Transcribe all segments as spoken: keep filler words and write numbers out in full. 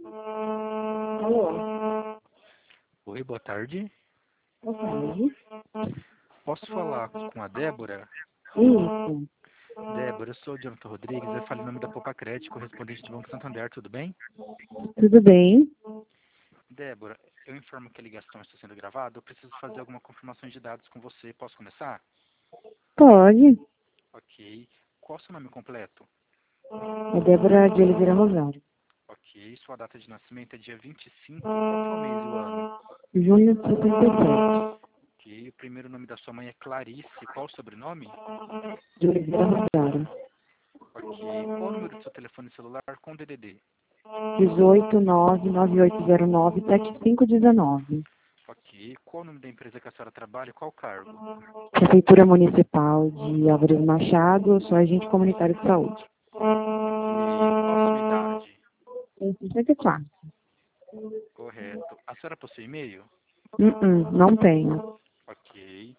Alô? Oi, boa tarde. Boa tarde. Posso falar com a Débora? Isso. Débora, eu sou o Jonathan Rodrigues, eu falo em nome da Poupa Crédito, correspondente do Banco Santander, tudo bem? Tudo bem? Débora, eu informo que a ligação está sendo gravada, eu preciso fazer alguma confirmação de dados com você, posso começar? Pode. Ok. Qual o seu nome completo? É Débora de Oliveira Rosário. Ok. Sua data de nascimento é dia vinte e cinco, qual que é o mês e o ano? Junho de setenta e sete. Ok. O primeiro nome da sua mãe é Clarice, qual o sobrenome? De Oliveira Rosário. Ok. Qual o número do seu telefone celular com D D D? dezoito nove nove oito zero nove sete cinco um nove. Ok. Qual o nome da empresa que a senhora trabalha e qual o cargo? Prefeitura Municipal de Álvares Machado, sou agente comunitário de saúde. Ok. Qual a sua idade? Tenho cinquenta e quatro. Correto. A senhora possui e-mail? Uh-uh, não tenho. Ok.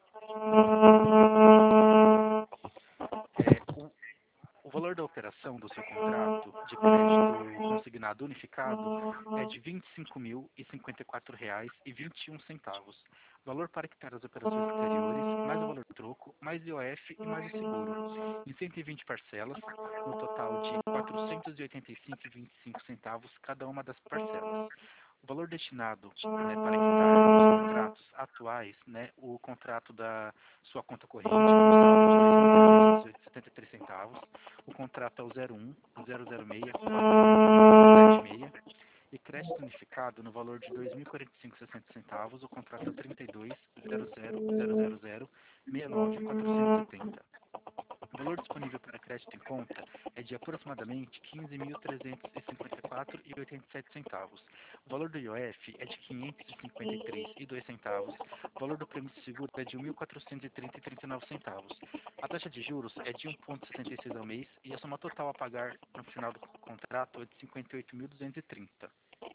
É, o, o valor da operação do seu contrato de crédito consignado unificado é de vinte e cinco mil e cinquenta e quatro reais e vinte e um centavos. Valor para quitar as operações anteriores, mais o valor troco, mais I O F e mais o seguro. Em cento e vinte parcelas, no total de quatrocentos e oitenta e cinco reais e vinte e cinco centavos cada uma das parcelas. O valor destinado, né, para quitar os contratos atuais, né, o contrato da sua conta corrente, com saldo de dois mil trezentos e setenta e três centavos, o contrato é o zero um, zero zero seis, quatro um sete seis, e crédito unificado no valor de dois mil e quarenta e cinco reais e sessenta centavos, o contrato é trinta e dois, zero zero zero zero zero, sessenta e nove, quatrocentos e setenta. O valor disponível para crédito em conta é de aproximadamente quinze mil trezentos e cinquenta e quatro reais e oitenta e sete centavos. O valor do I O F é de quinhentos e cinquenta e três reais e dois centavos. O valor do prêmio de seguro é de mil quatrocentos e trinta reais e trinta e nove centavos. A taxa de juros é de um vírgula sessenta e seis ao mês e a soma total a pagar no final do contrato é de cinquenta e oito mil duzentos e trinta.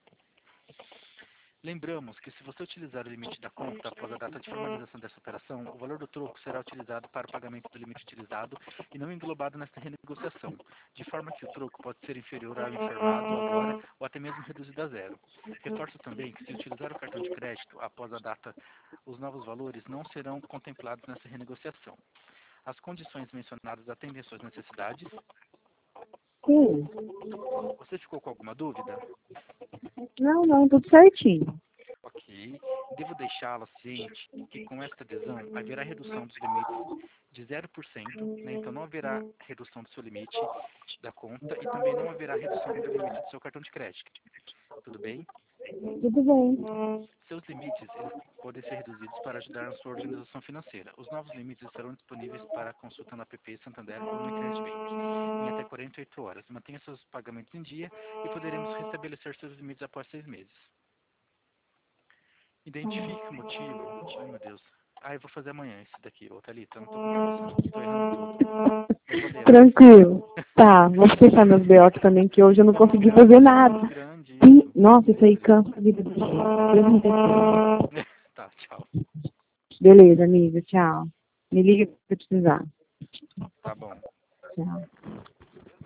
Lembramos que se você utilizar o limite da conta após a data de formalização dessa operação, o valor do troco será utilizado para o pagamento do limite utilizado e não englobado nesta renegociação, de forma que o troco pode ser inferior ao informado agora ou até mesmo reduzido a zero. Reforço também que se utilizar o cartão de crédito após a data, os novos valores não serão contemplados nessa renegociação. As condições mencionadas atendem às suas necessidades? Sim. Você ficou com alguma dúvida? Não, não, tudo certinho. Ok. Devo deixá-la ciente que com esta adesão haverá redução dos limites de zero por cento, né? Então não haverá redução do seu limite da conta e também não haverá redução do limite do seu cartão de crédito. Tudo bem? Tudo bem. Seus limites eles podem ser reduzidos para ajudar na sua organização financeira. Os novos limites estarão disponíveis para consulta no app Santander ou no Internet Bank em até quarenta e oito horas. Mantenha seus pagamentos em dia e poderemos restabelecer seus limites após seis meses. Identifique o motivo. Ai, meu Deus. Ah, eu vou fazer amanhã esse daqui, ô Thalita. Eu não tô com pressa, não. Tô errando tudo. Eu vou ler antes. Tranquilo. Tá, vou fechar meus B O aqui também, que hoje eu não Nossa, consegui grande, fazer nada. grande E, isso. nossa, isso aí Lembrei. cansa a vida do jeito. Deus me defenda. Tá, tchau. Beleza, amiga. Tchau. Me liga se precisar. Tá bom. Tchau.